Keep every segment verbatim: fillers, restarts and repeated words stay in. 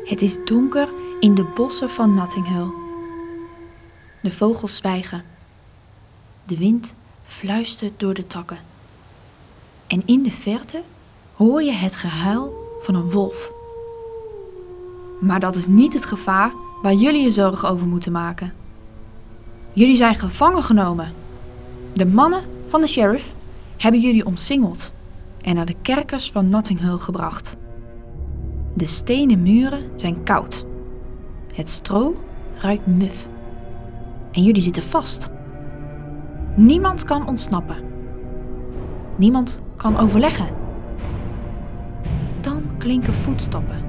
Het is donker in de bossen van Notting Hill. De vogels zwijgen. De wind fluistert door de takken. En in de verte hoor je het gehuil van een wolf. Maar dat is niet het gevaar waar jullie je zorgen over moeten maken. Jullie zijn gevangen genomen. De mannen van de sheriff hebben jullie omsingeld en naar de kerkers van Notting Hill gebracht. De stenen muren zijn koud. Het stro ruikt muf. En jullie zitten vast. Niemand kan ontsnappen. Niemand kan overleggen. Dan klinken voetstappen.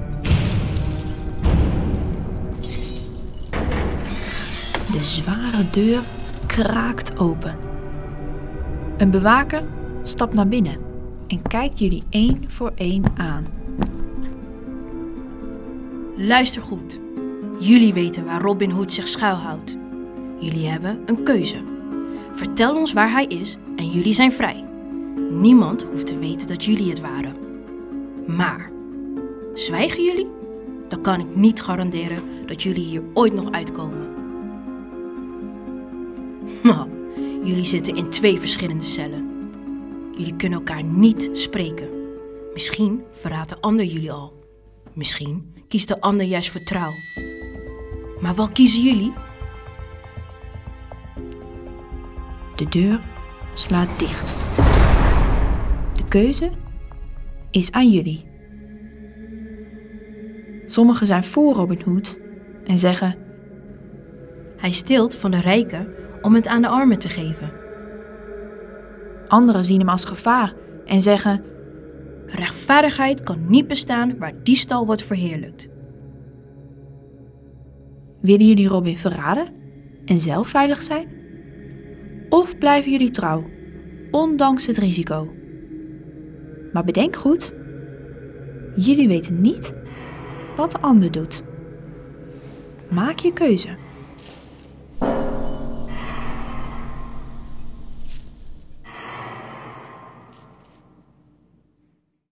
De zware deur kraakt open. Een bewaker stapt naar binnen en kijkt jullie één voor één aan. Luister goed. Jullie weten waar Robin Hood zich schuilhoudt. Jullie hebben een keuze. Vertel ons waar hij is en jullie zijn vrij. Niemand hoeft te weten dat jullie het waren. Maar, zwijgen jullie? Dan kan ik niet garanderen dat jullie hier ooit nog uitkomen. Maar, jullie zitten in twee verschillende cellen. Jullie kunnen elkaar niet spreken. Misschien verraadt de ander jullie al. Misschien kiest de ander juist voor trouw. Maar wat kiezen jullie? De deur slaat dicht. De keuze is aan jullie. Sommigen zijn voor Robin Hood en zeggen: hij steelt van de rijken om het aan de armen te geven. Anderen zien hem als gevaar en zeggen: rechtvaardigheid kan niet bestaan waar diefstal wordt verheerlijkt. Willen jullie Robin verraden en zelf veilig zijn? Of blijven jullie trouw, ondanks het risico? Maar bedenk goed, jullie weten niet wat de ander doet. Maak je keuze.